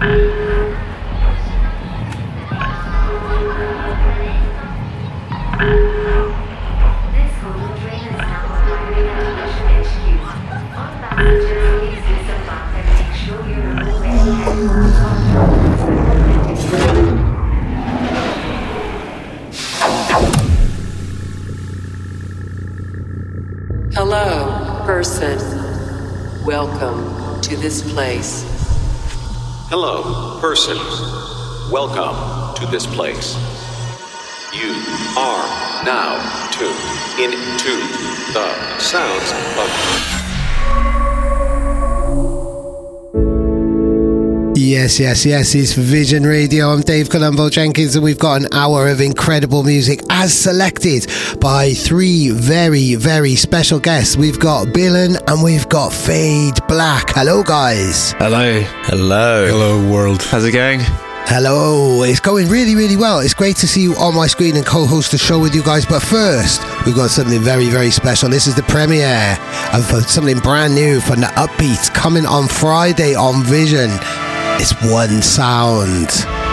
Hello, person. Welcome to this place. Hello, person. Welcome to this place. You are now tuned into the sounds of... Yes, it's Vision Radio. I'm Dave Colombo Jenkins, and we've got an hour of incredible music as selected by three very, very special guests. We've got Billin and we've got Fade Black. Hello, guys. Hello. Hello, world. How's it going? Hello, it's going really, really well. It's great to see you on my screen and co-host the show with you guys. But first, we've got something very, very special. This is the premiere of something brand new from the Upbeats coming on Friday on Vision. It's One Sound.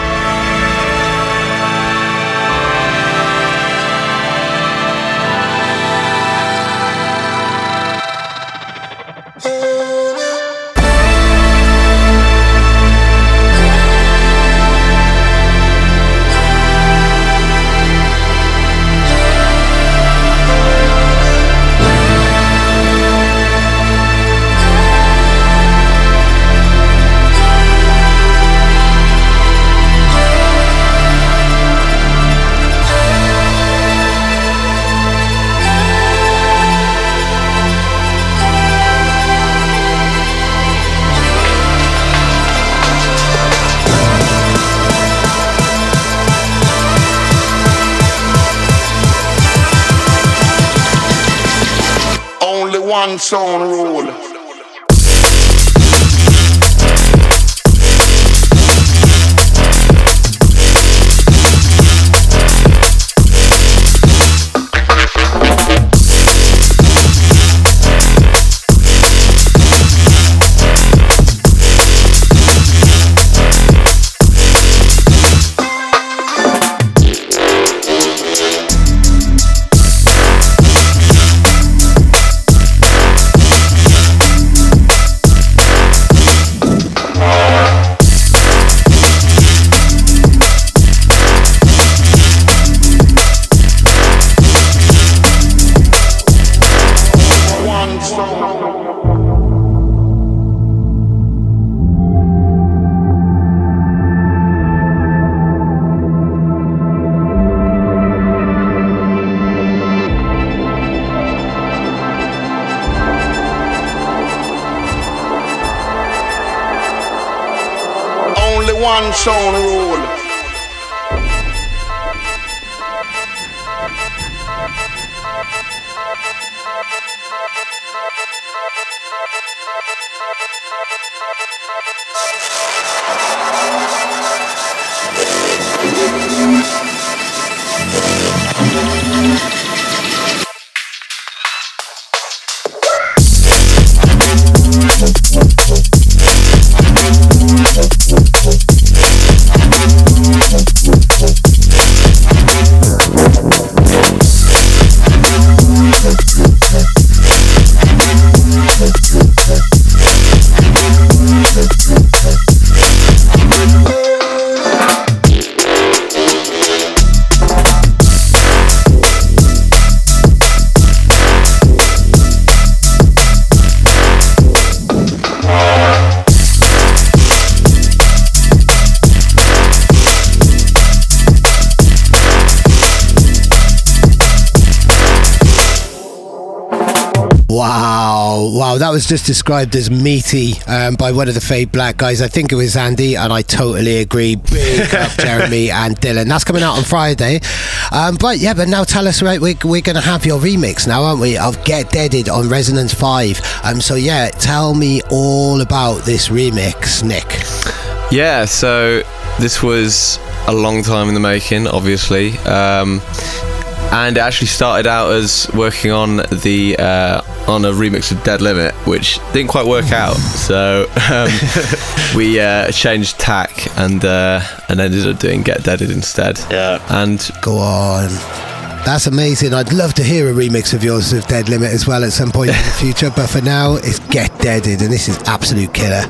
One sound rule. One sound rule. Wow, that was just described as meaty by one of the Fade Black guys. I think it was Andy, and I totally agree. Big up Jeremy and Dylan. That's coming out on Friday. But now tell us, right, we're going to have your remix now, aren't we, of Get Deaded on Resonance 5. Tell me all about this remix, Nick. Yeah, so this was a long time in the making, obviously. and it actually started out as working on the on a remix of Dead Limit, which didn't quite work out. So we changed tack and ended up doing Get Deaded instead. Yeah. And go on. That's amazing. I'd love to hear a remix of yours of Dead Limit as well at some point in the future, but for now it's Get Deaded, and this is absolute killer.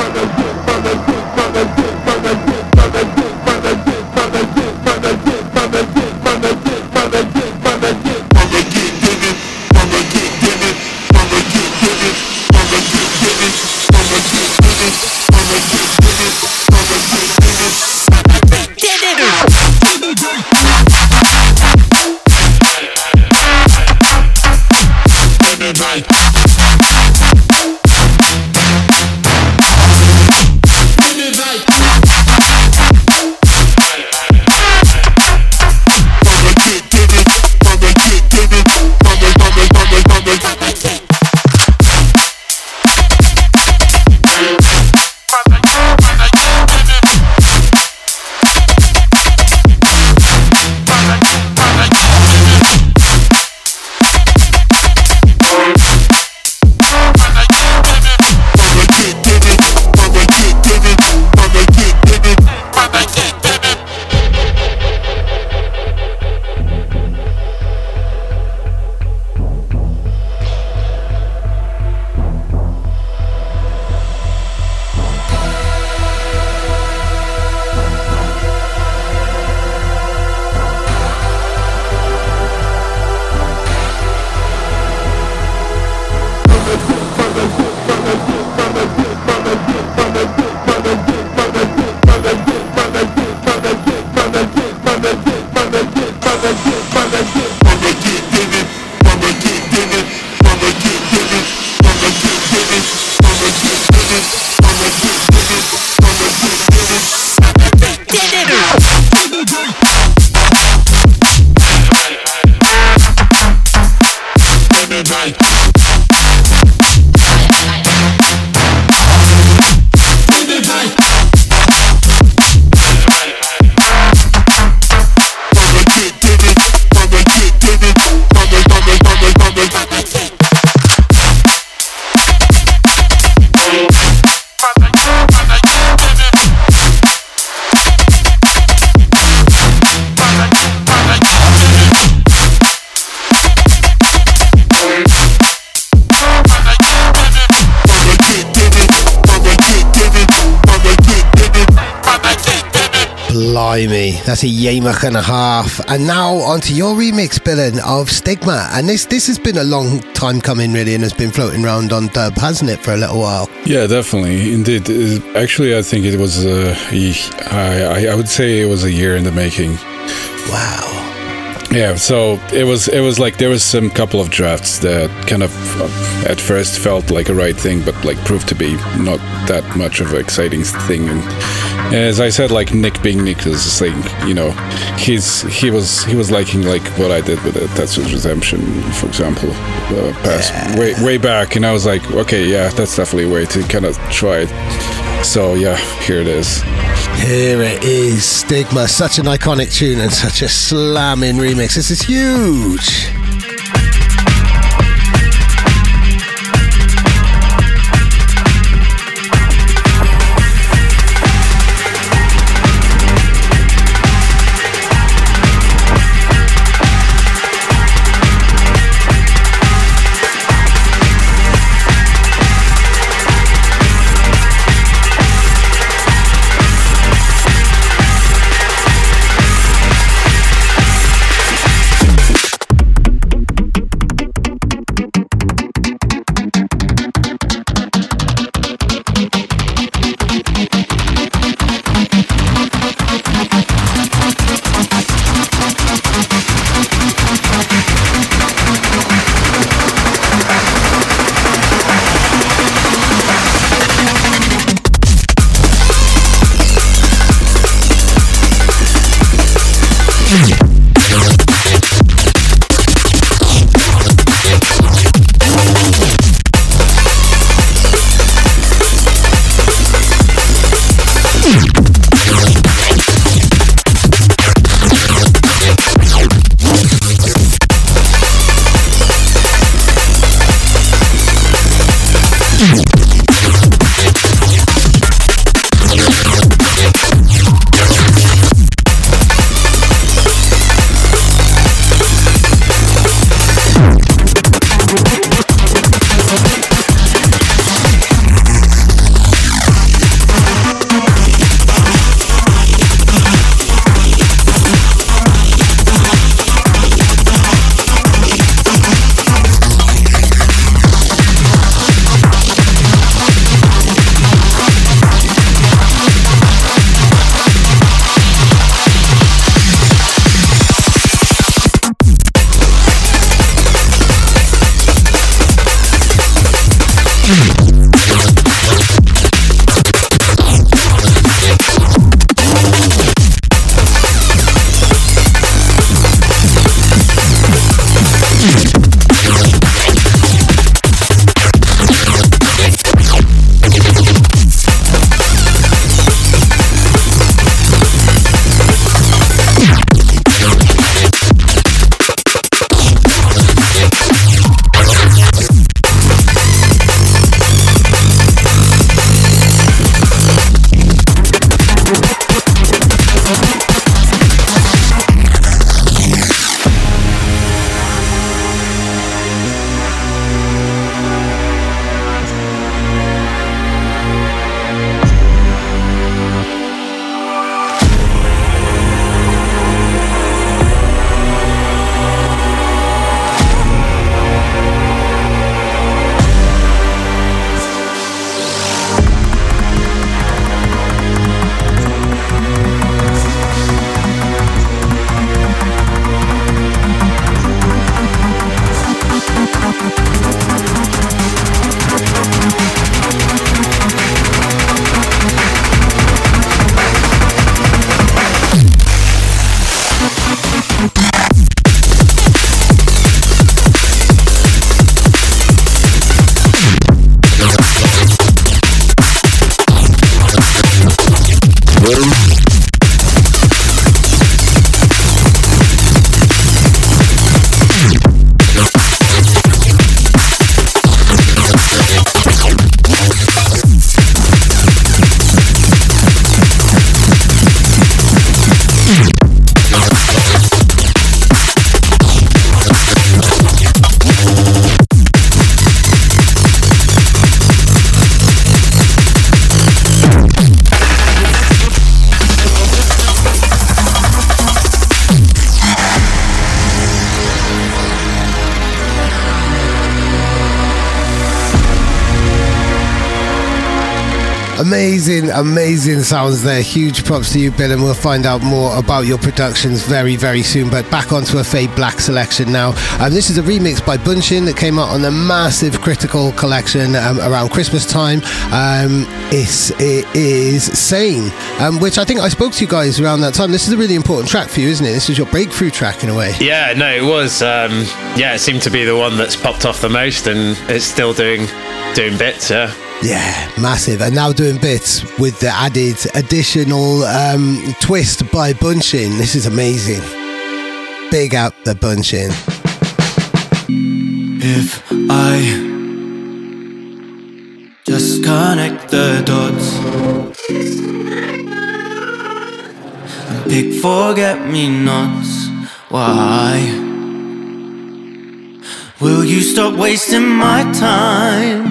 Blimey, that's a Yamach and a half. And now onto your remix, Billin, of Stigma. And this has been a long time coming, really, and has been floating around on dub, hasn't it, for a little while? Yeah, definitely, indeed. Actually, I think it was I would say it was a year in the making. Wow. Yeah, so it was like there was some couple of drafts that kind of at first felt like a right thing, but like proved to be not that much of an exciting thing. And as I said, like Nick being Nick is just like, you know, he was liking like what I did with it. That's Redemption, for example, way back, and I was like, okay, yeah, that's definitely a way to kind of try it. So yeah, here it is. Here it is, Stigma, such an iconic tune and such a slamming remix. This is huge. Amazing sounds there. Huge props to you, Bill, and we'll find out more about your productions very, very soon. But back onto a Fade Black selection now. This is a remix by Bunshin that came out on the massive Critical collection around Christmas time. It is Sane, which I think I spoke to you guys around that time. This is a really important track for you, isn't it? This is your breakthrough track in a way. Yeah, no, it was. It seemed to be the one that's popped off the most, and it's still doing bits, yeah. Yeah, massive. And now doing bits with the added additional twist by Bunshin. This is amazing. Big up the Bunshin. If I just connect the dots and pick forget-me-nots, why will you stop wasting my time?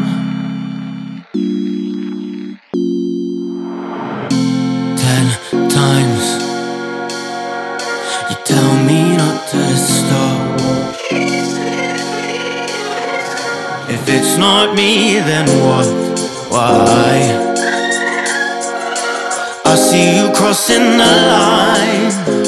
10 times you tell me not to stop. If it's not me, then what? Why? I see you crossing the line.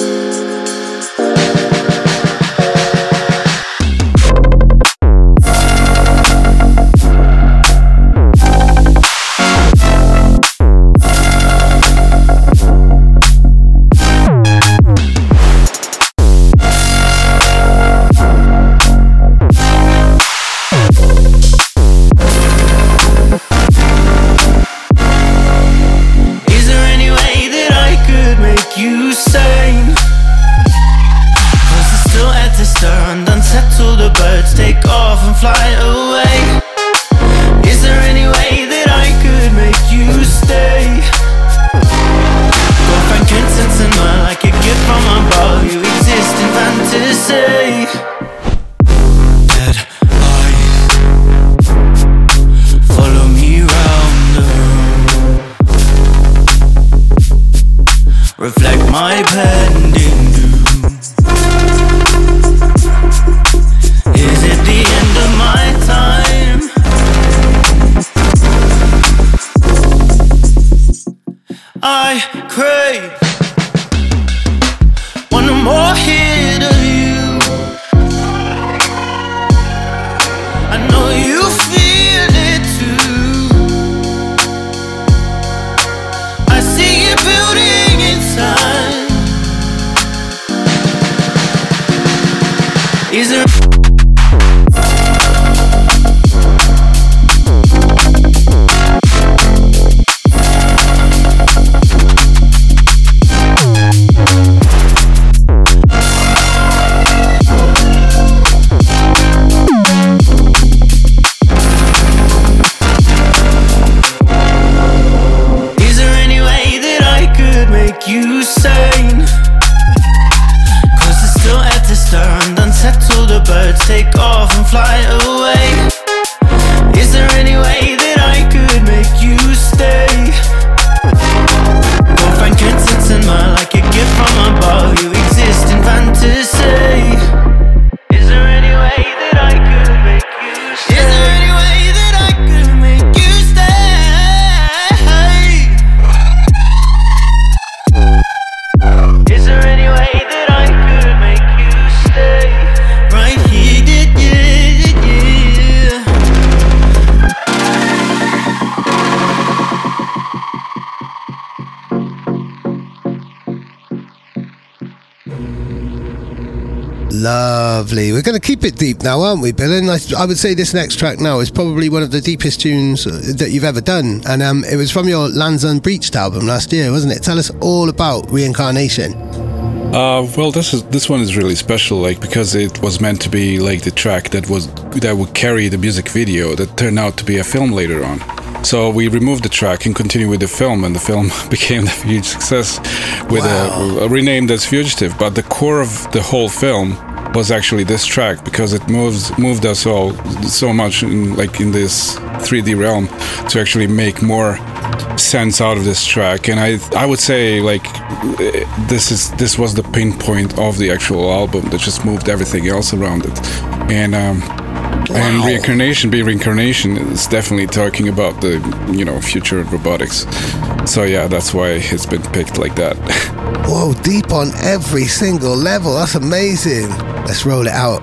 Lovely. We're going to keep it deep now, aren't we, Bill? And I would say this next track now is probably one of the deepest tunes that you've ever done. And it was from your Lands Unbreached album last year, wasn't it? Tell us all about Reincarnation. Well, this one is really special, like, because it was meant to be like the track that would carry the music video that turned out to be a film later on. So we removed the track and continued with the film, and the film became a huge success with renamed as Fugitive. But the core of the whole film was actually this track, because it moved us all so much in this 3D realm to actually make more sense out of this track. And I would say, like, this was the pinpoint of the actual album that just moved everything else around it. And And reincarnation is definitely talking about the, future of robotics. So yeah, that's why it's been picked like that. Whoa, deep on every single level. That's amazing. Let's roll it out.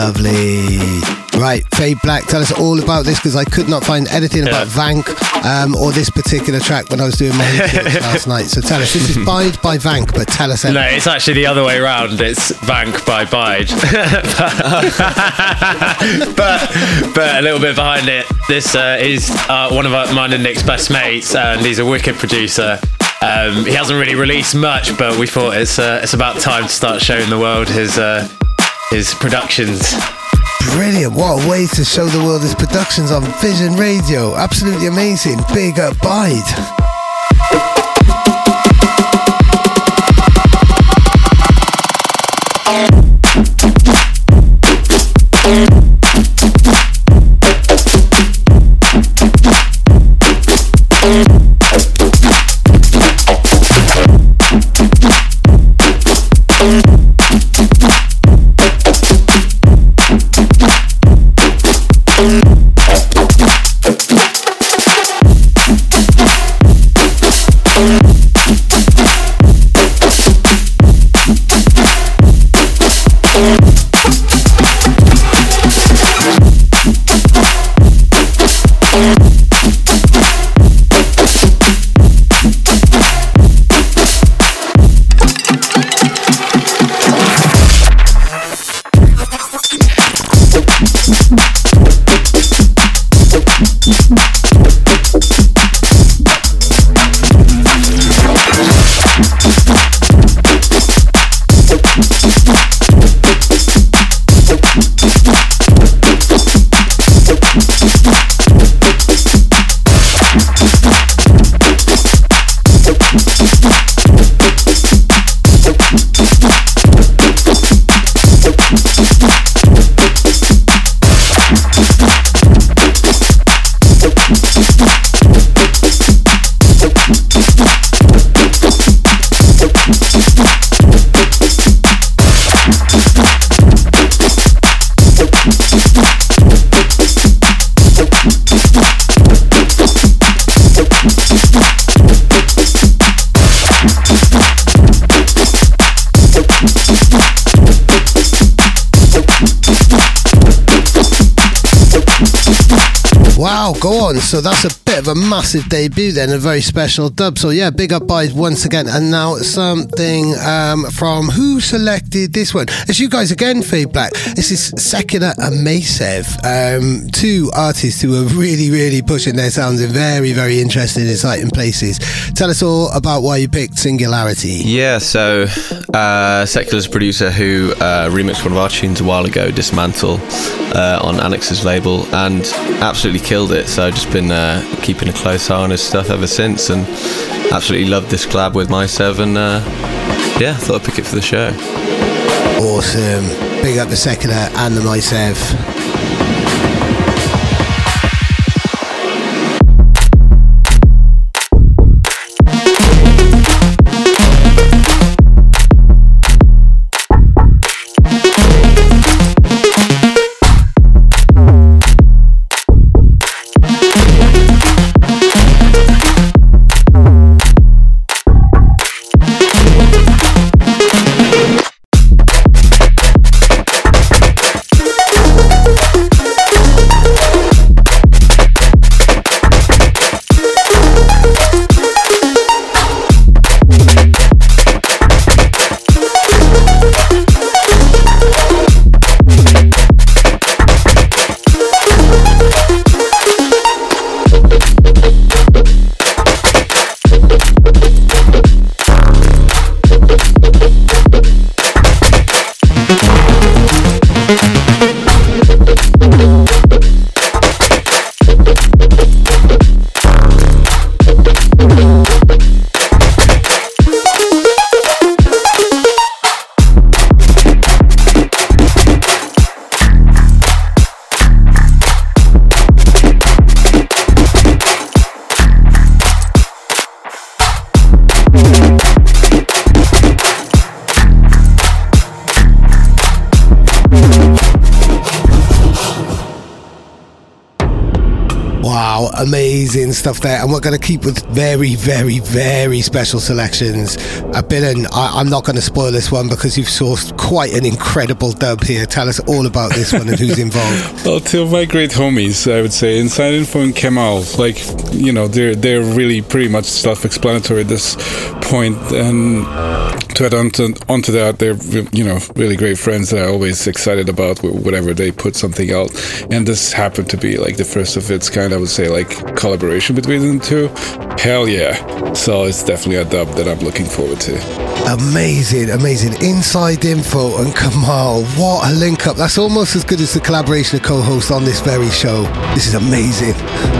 Lovely. Right, Fade Black, tell us all about this, because I could not find anything about Vank or this particular track when I was doing my research last night. So tell us, this is Bide by Vank, but tell us everything. No, it's actually the other way around. It's Vank by Bide. but a little bit behind it. This is one of mine and Nick's best mates, and he's a wicked producer. He hasn't really released much, but we thought it's about time to start showing the world his productions. Brilliant. What a way to show the world his productions on Vision Radio. Absolutely amazing. Big up Bide. Wow, go on. So that's a bit of a massive debut then, a very special dub. So yeah, big up Bide once again. And now something from who selected this one? It's you guys again, Fade Black. This is Sekina and Masev, two artists who are really, really pushing their sounds in very, very interesting, exciting places. Tell us all about why you picked Singularity. Yeah, so Sekula's a producer who remixed one of our tunes a while ago, Dismantle, on Annex's label, and absolutely killed it. So I've just been keeping a close eye on his stuff ever since, and absolutely loved this collab with Masev, and yeah, thought I'd pick it for the show. Awesome. Big up the Sekula and the Masev. Wow, amazing stuff there. And we're going to keep with very, very, very special selections. Billen, I'm not going to spoil this one because you've sourced quite an incredible dub here. Tell us all about this one and who's involved. Well, two of my great homies, I would say, Inside Info and Kemal. Like, you know, they're really pretty much self-explanatory at this point. And to add onto that, they're, you know, really great friends that I'm always excited about whatever they put something out. And this happened to be like the first of its kind, I would say, like collaboration between them two. Hell yeah. So it's definitely a dub that I'm looking forward to. Amazing, amazing. Inside Info and Kemal. What a link up. That's almost as good as the collaboration of co-hosts on this very show. This is amazing.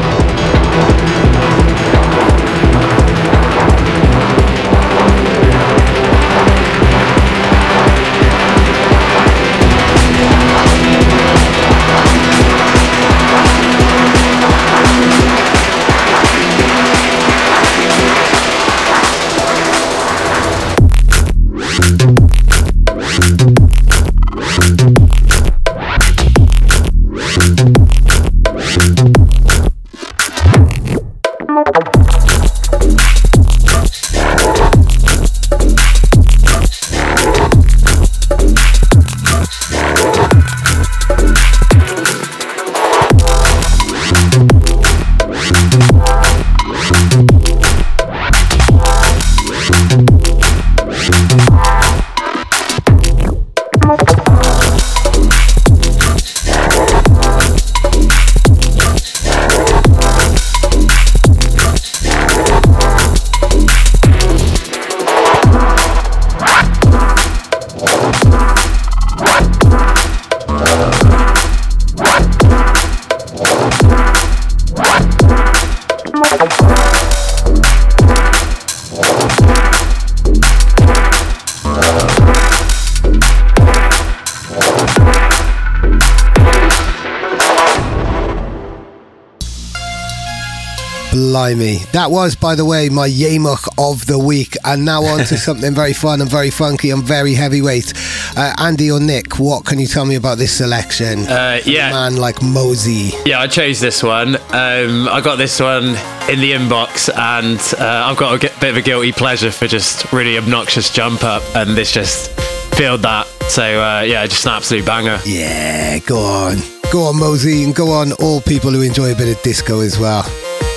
Blimey. That was, by the way, my Yamuk of the week. And now on to something very fun and very funky and very heavyweight. Andy or Nick, what can you tell me about this selection? Yeah. A man like Mosey. Yeah, I chose this one. I got this one in the inbox, and I've got a bit of a guilty pleasure for just really obnoxious jump up, and this just filled that. So yeah, just an absolute banger. Yeah, go on. Go on, Mosey, and go on all people who enjoy a bit of disco as well.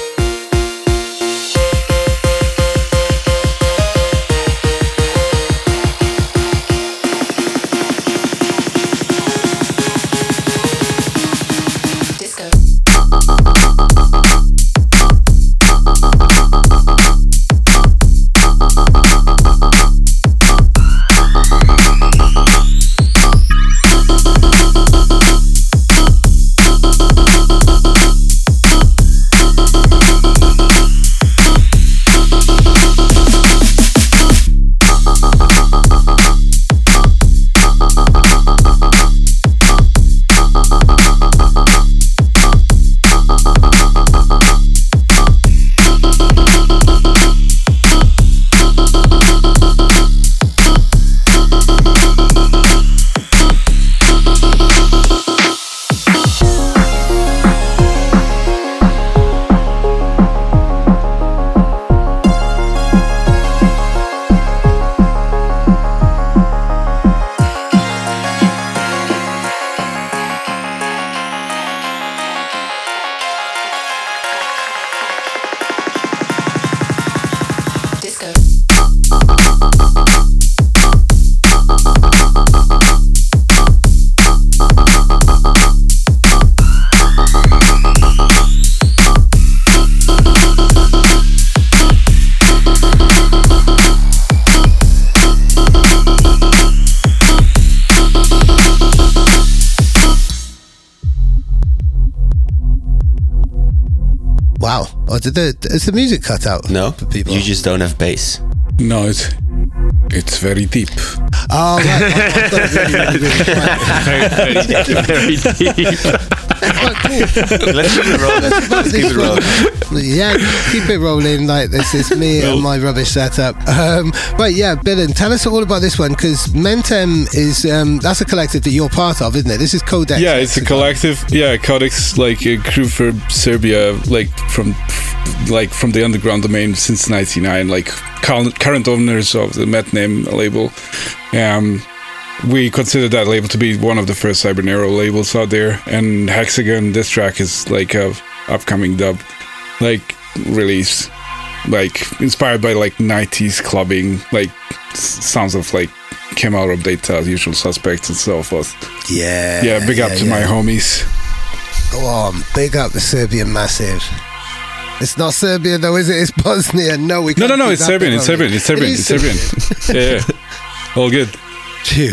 Wow. Oh, is the music cut out? No, for people? You just don't have bass. No, it's very deep. Oh, right. Very deep. Let's keep it rolling. Let's keep it rolling. Yeah, keep it rolling. Like this is me and my rubbish setup. But yeah, Billen, tell us all about this one, because Mentem is that's a collective that you're part of, isn't it? This is Codex. Yeah, it's a collective. Yeah, Codex, like a crew for Serbia, like from the underground domain since '99. Like current owners of the Metname label. We consider that label to be one of the first Cybernero labels out there, and Hexagon, this track is like a upcoming dub, like release, like inspired by like 90s clubbing, like sounds of like Kemal Rob Data, Usual Suspects and so forth. Yeah, big up to my homies. Go on, big up the Serbian massive. It's not Serbia though, is it? It's Bosnia. No, we can't. No, it's Serbian. It's Serbian. Yeah, all good. Phew.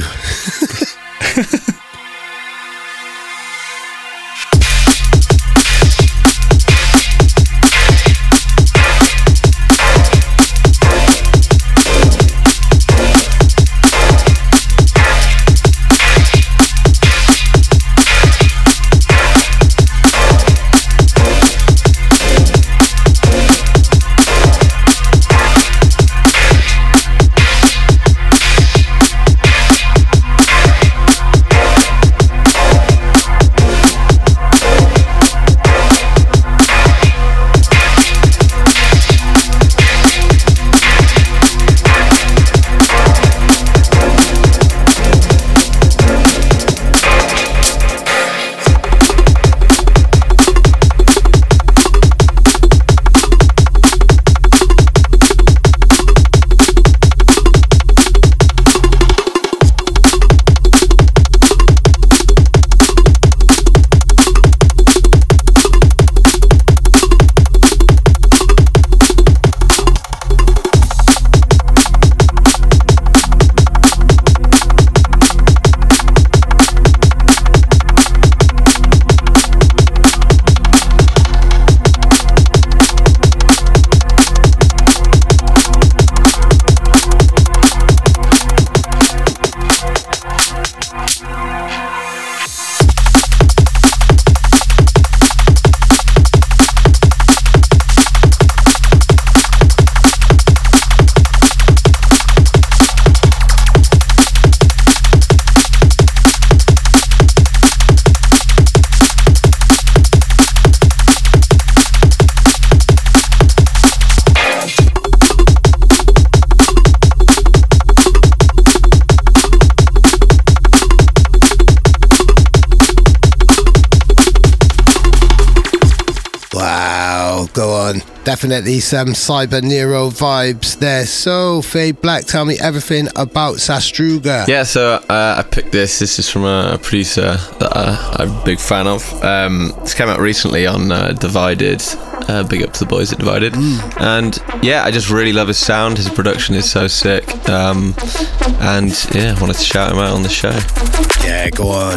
Definitely some Cyber Nero vibes there. So, Fade Black, tell me everything about Sastruga. Yeah, so I picked this. This is from a producer that I'm a big fan of. It's come out recently on Divided. Big up to the boys at Divided. And yeah, I just really love his sound. His production is so sick. And yeah, I wanted to shout him out on the show. Yeah, go on.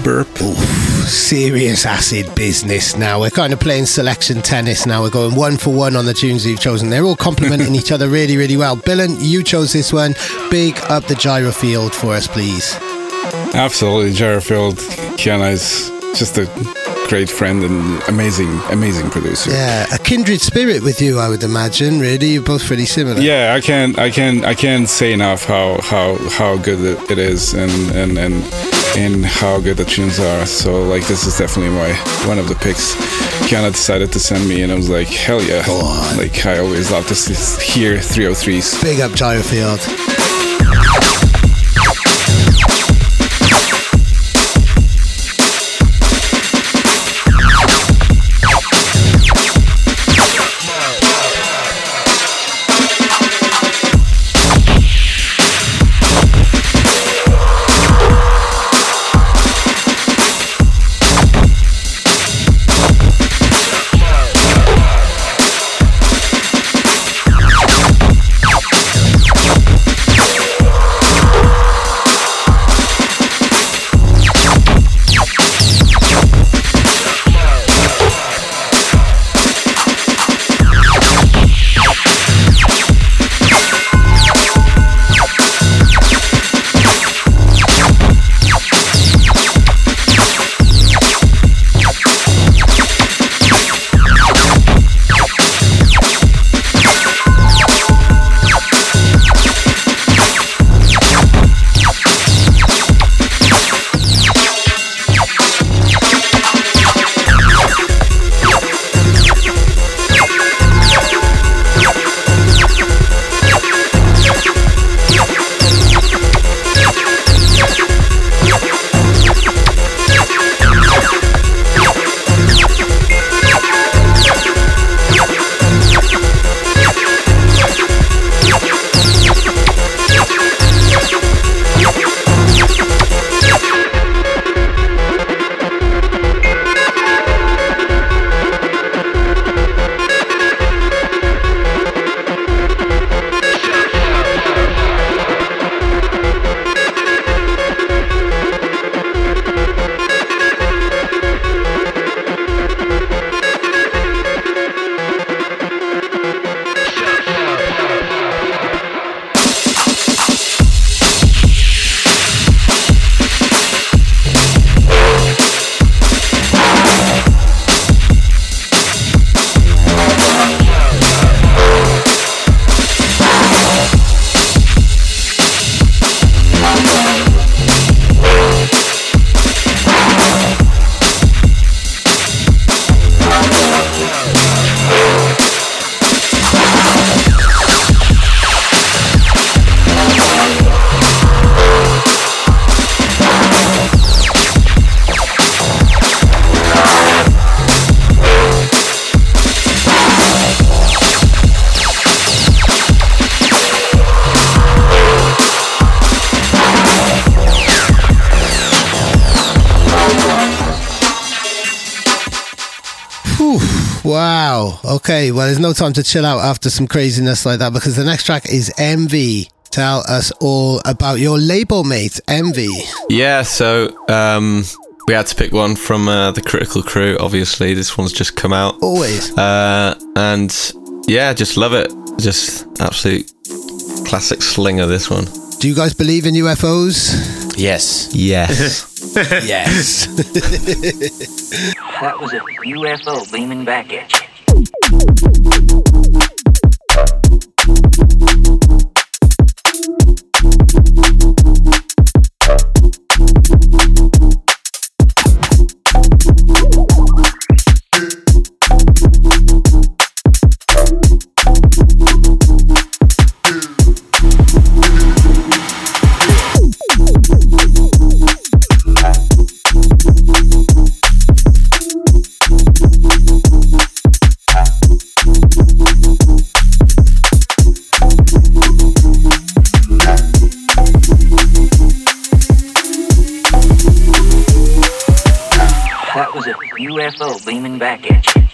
burp. Serious acid business now. We're kind of playing selection tennis now. We're going 1 for 1 on the tunes you've chosen. They're all complementing each other really, really well. Billen, you chose this one. Big up the Gyrofield for us, please. Absolutely, Gyrofield. Kiana is just a great friend and amazing producer. Yeah, a kindred spirit with you, I would imagine. Really, you're both pretty similar. Yeah, I can't say enough how good it is and how good the tunes are. So like, this is definitely one of the picks Kiana decided to send me, and I was like, hell yeah. Like, I always love to hear 303s. Big up Gyrofield. Wow. Okay, well, there's no time to chill out after some craziness like that, because the next track is MV. Tell us all about your label mate, MV. Yeah, so we had to pick one from the Critical Crew. Obviously, this one's just come out. Always. And yeah, just love it. Just absolute classic slinger, this one. Do you guys believe in UFOs? Yes. Yes. Yes. That was a UFO beaming back at you. That was a UFO beaming back at you.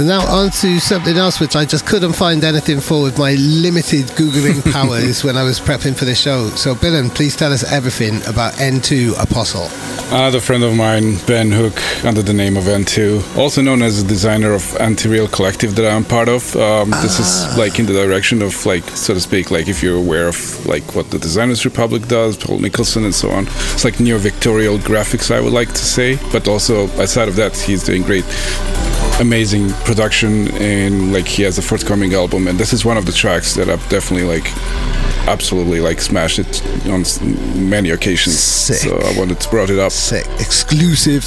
So now on to something else which I just couldn't find anything for with my limited Googling powers when I was prepping for the show. So Billen, please tell us everything about N2 Apostle. Another friend of mine, Ben Hook, under the name of N2, also known as the designer of Anti-Real Collective that I'm part of. This is like in the direction of, like, so to speak, like if you're aware of like what the Designers Republic does, Paul Nicholson and so on. It's like neo-Victorial graphics, I would like to say. But also, aside of that, he's doing great, amazing production, and like he has a forthcoming album, and this is one of the tracks that I've definitely like absolutely like smashed it on many occasions. Sick. So I wanted to brought it up. Sick. Exclusive.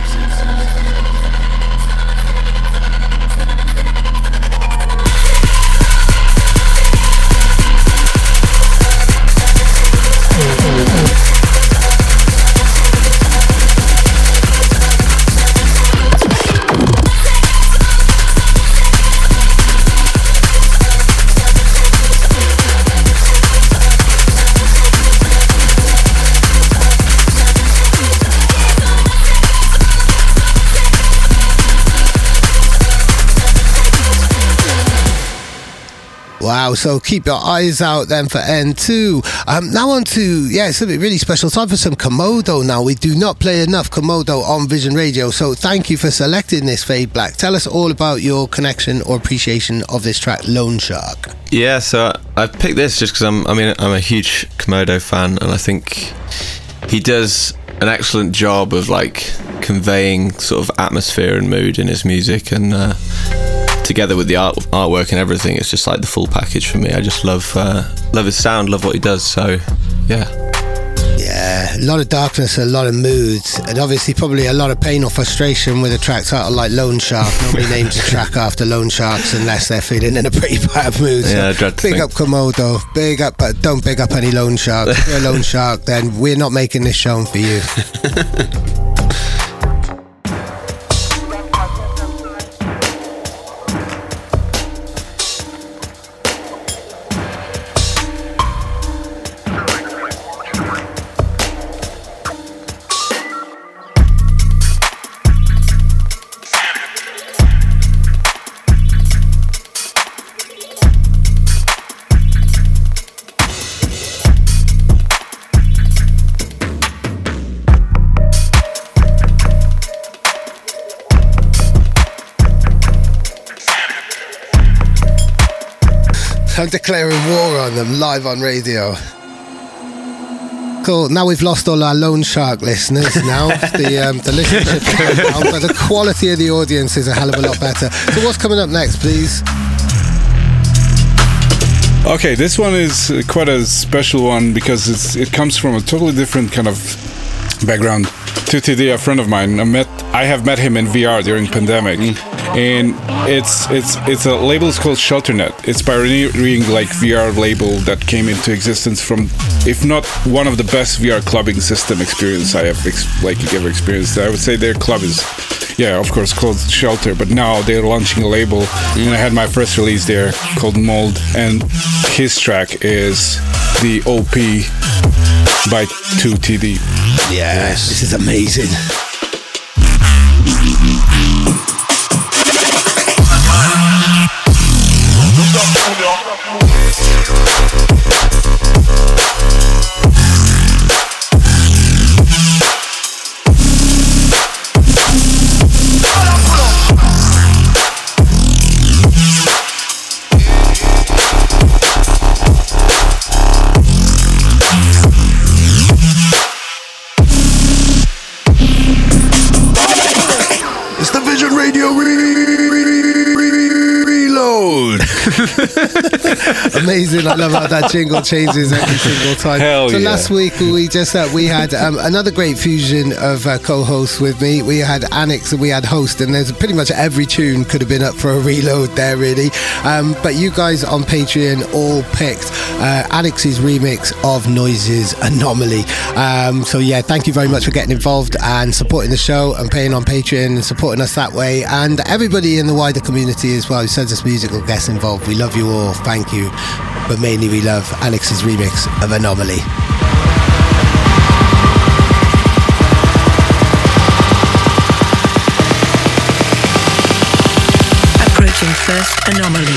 Wow, so keep your eyes out then for N2. Now on to, it's something really special. Time for some Komodo now. We do not play enough Komodo on Vision Radio, so thank you for selecting this, Fade Black. Tell us all about your connection or appreciation of this track, Lone Shark. Yeah, so I picked this just because I'm a huge Komodo fan, and I think he does an excellent job of like conveying sort of atmosphere and mood in his music, and together with the artwork and everything, it's just like the full package for me. I just love his sound, love what he does. So yeah, a lot of darkness, a lot of moods, and obviously probably a lot of pain or frustration with a track title like Lone Shark. Nobody names a track after loan sharks unless they're feeling in a pretty bad mood. So big up Komodo, big up, but don't big up any loan sharks. If you're a loan shark, then we're not making this show for you. I'm declaring war on them live on radio. Cool. Now we've lost all our loan shark listeners. Now the listenership is down, but the quality of the audience is a hell of a lot better. So what's coming up next, please? Okay, this one is quite a special one because it comes from a totally different kind of background. 2TD, a friend of mine, I have met him in VR during pandemic, and it's a label called Shelternet. It's pioneering like VR label that came into existence from, if not one of the best VR clubbing system experience I have ever experienced. I would say their club is, of course, called Shelter, but now they're launching a label, and I had my first release there called Mold, and his track is the OP by 2TD. Yes, this is amazing. Amazing. I love how that jingle changes every single time. So last week we had another great fusion of co-hosts with me. We had Annex and we had Host, and there's pretty much every tune could have been up for a reload there really, but you guys on Patreon all picked Annex's remix of Noises Anomaly. So thank you very much for getting involved and supporting the show and paying on Patreon and supporting us that way, and everybody in the wider community as well who sends us music or gets involved. We love you all, thank you, but mainly we love Alex's remix of Anomaly. I Introducing First Anomaly.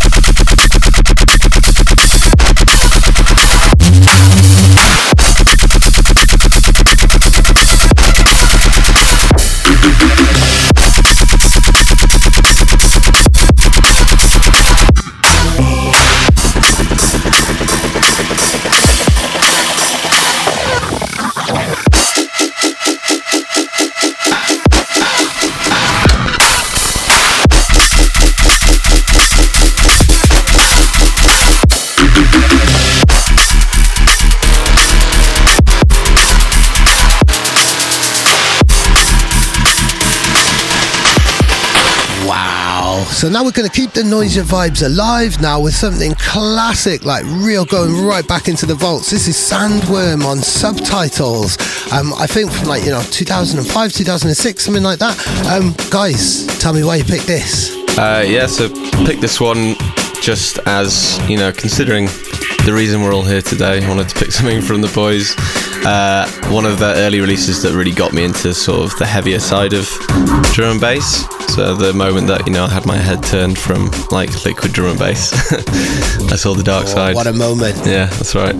So now we're going to keep the Noisia vibes alive now with something classic, like real, going right back into the vaults. This is Sandworm on Subtitles. I think from 2005, 2006, something like that. Guys, tell me why you picked this. So picked this one just as, considering the reason we're all here today. I wanted to pick something from the boys. One of the early releases that really got me into sort of the heavier side of drum and bass. So the moment that, I had my head turned from liquid drum and bass, I saw the dark side. What a moment. Yeah, that's right.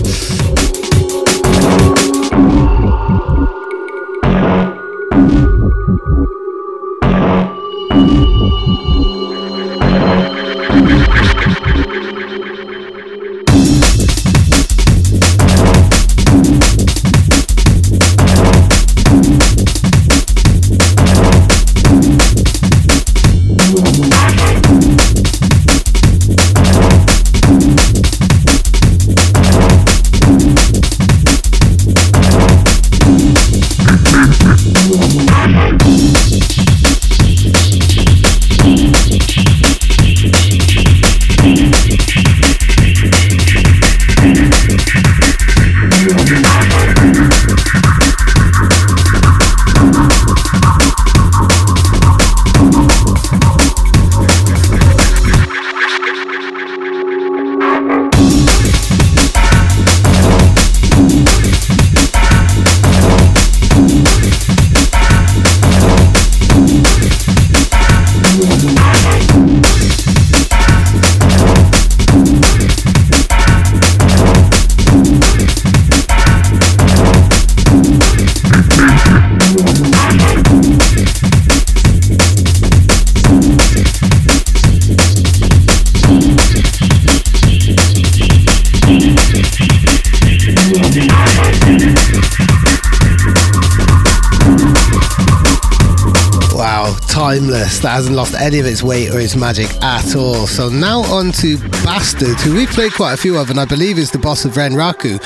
Timeless, that hasn't lost any of its weight or its magic at all. So now on to Bastard, who we played quite a few of, and I believe is the boss of Renraku.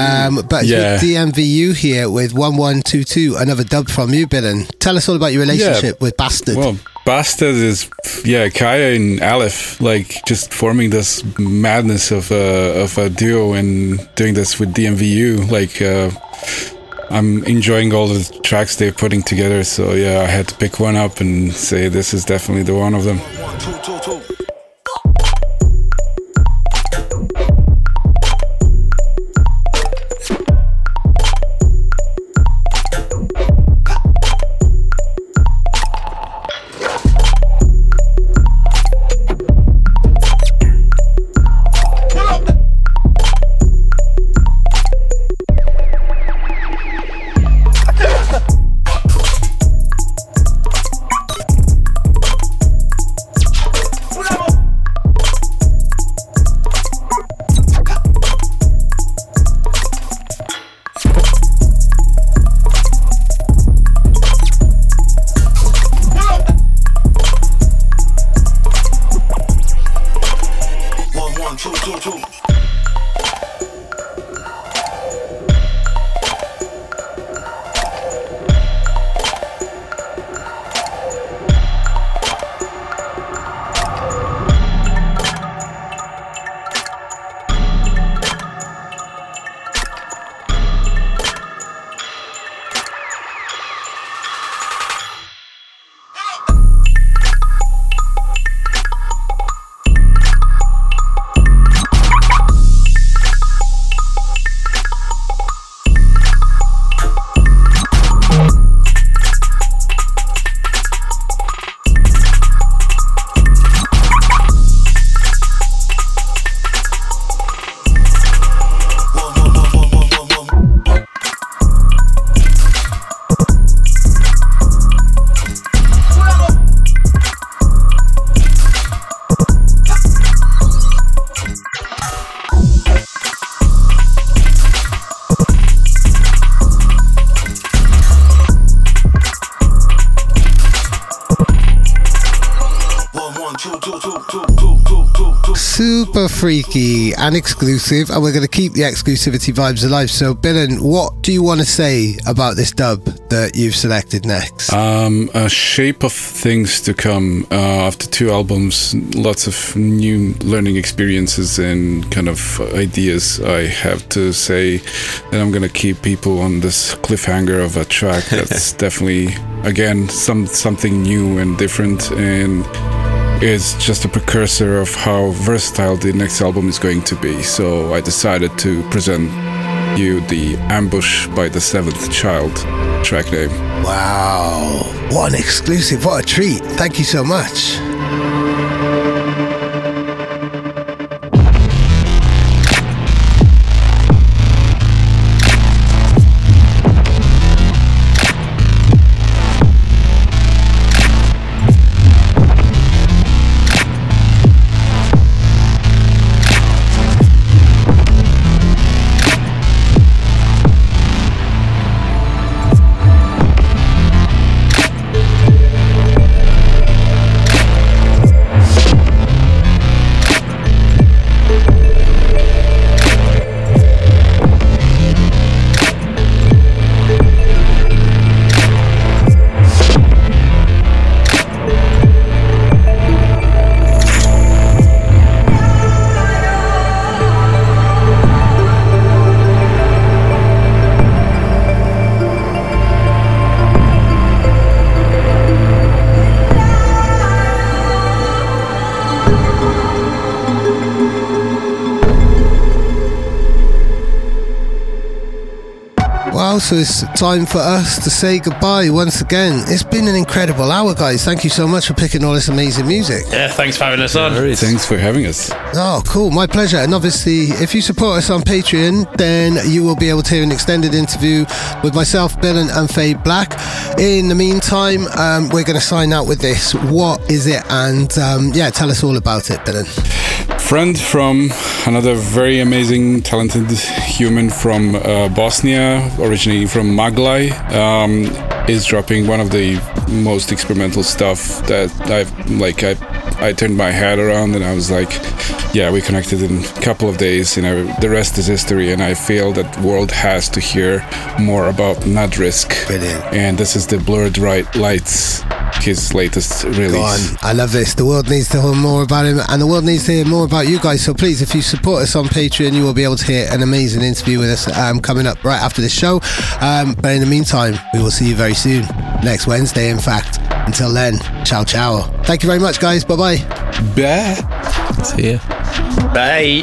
But with DMVU here with 1122, another dub from you, Billen. Tell us all about your relationship with Bastard. Well, Bastard is Kaya and Aleph, just forming this madness of a duo and doing this with DMVU. I'm enjoying all the tracks they're putting together, so I had to pick one up and say this is definitely the one of them. 1, 2, 2, 2. Super freaky and exclusive, and we're going to keep the exclusivity vibes alive. So, Billen, what do you want to say about this dub that you've selected next? A shape of things to come. After 2 albums, lots of new learning experiences and kind of ideas. I have to say that I'm going to keep people on this cliffhanger of a track that's definitely, again, something new and different, and is just a precursor of how versatile the next album is going to be. So I decided to present you the Ambush by the Seventh Child track name. Wow, what an exclusive, what a treat. Thank you so much. So it's time for us to say goodbye once again. It's been an incredible hour, guys. Thank you so much for picking all this amazing music. Yeah, thanks for having us on. Thanks for having us. Oh, cool. My pleasure. And obviously, if you support us on Patreon, then you will be able to hear an extended interview with myself, Billen, and Fade Black. In the meantime, we're going to sign out with this. What is it? And yeah, tell us all about it, Billen. Friend from another very amazing, talented human from Bosnia, originally from Maglaj, is dropping one of the most experimental stuff that I turned my head around and I was like, yeah, we connected in a couple of days, you know, the rest is history, and I feel that the world has to hear more about Nadrisk. Brilliant. And this is the Blurred Lights, his latest release. Go on. I love this. The world needs to hear more about him, and the world needs to hear more about you guys. So please, if you support us on Patreon, you will be able to hear an amazing interview with us coming up right after this show. But in the meantime, we will see you very soon. Next Wednesday, in fact. Until then, ciao, ciao. Thank you very much, guys. Bye-bye. Bye. See ya. Bye.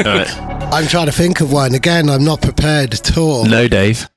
All right. I'm trying to think of one. Again, I'm not prepared at all. No, Dave.